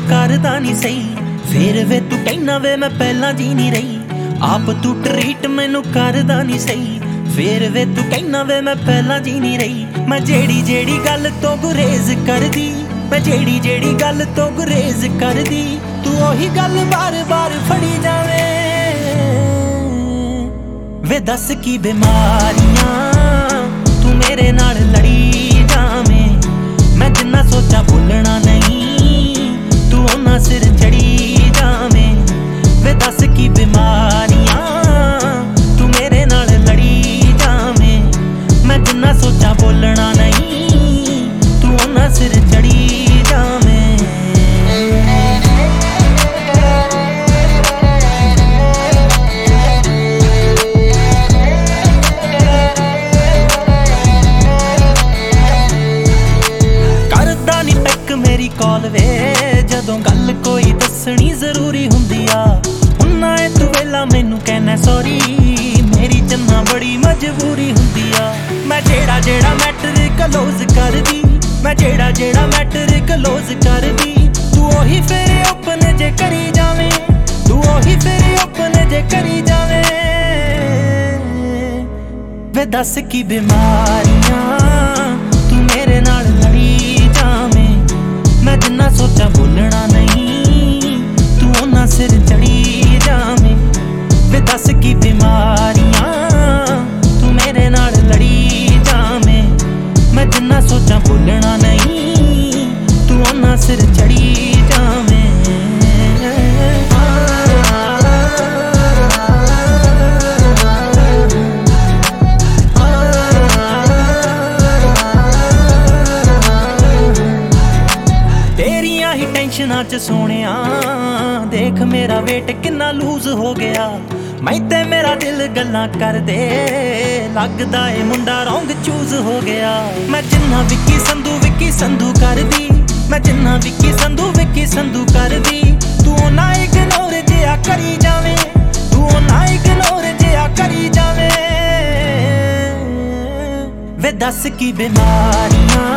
करदा नहीं सही, फिर वे तू कहना वे मैं पहला जी नहीं रही। आप तू ट्रीट मैनू करदा नहीं सही, फिर वे तू कहना वे मैं पहला जी नहीं रही। मैं जेड़ी जेड़ी गल तो गुरेज कर दी, मैं जेड़ी जेड़ी गल तो गुरेज कर दी, तू ओही गल बार बार फड़ी जावे। वे दस की बीमारियां तू मेरे नाल लड़ी जावे, मैं जिन्ना सोचा बोलना नहीं तू ओना सिर चढ़ी जावे। वे दस की बीमारियां तू मेरे नाल लड़ी जावे, मैं जिन्ना सोचा बोलना नहीं तू ओना सिर चढ़ी जावे। करदा नी पैक मेरी कॉल वे, जदों गल कोई दसनी जरूरी हुंदी आ, हुन्ना ए तू वेला मैनू कहना सॉरी, मेरी चन्ना बड़ी मजबूरी हुंदी आ। मैं जेड़ा जेड़ा मैटर क्लोज कर दी, मैं जेड़ा जेड़ा मैटर क्लोज कर दी, तू ओही फिर ओपन जे करी जावे, तू ओही फिर ओपन जे करी जावे। वे दस की बीमारियां तू मेरे नाल लड़ी जावे, मैं जिन्ना सोचा बोलना नहीं तू ओना सिर चढ़ी जावे। वे दस की बीमारियां तू मेरे नाल लड़ी जावे, मैं जिन्ना सोचा बोलना नहीं तू ओना सिर चढ़ी जावे। तेरियां ही टेंशनां च सोनिया देख मेरा वेट किन्ना लूज हो गया, मैं ते मेरा दिल गल्लां कर दे लगदा ए मुंडा रौंग चूज हो गया। मैं जिन्ना विक्की संधू कर दी, मैं जिन्ना विक्की संधू कर दी, तू ना इग्नोर जिया करी जावे, तू ना इग्नोर जिया करी जावे। वे दस की बीमारियां